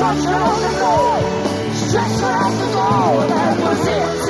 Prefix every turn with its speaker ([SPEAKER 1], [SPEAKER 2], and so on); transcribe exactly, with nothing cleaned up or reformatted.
[SPEAKER 1] destruction on the floor. Stretched out the door, that was it.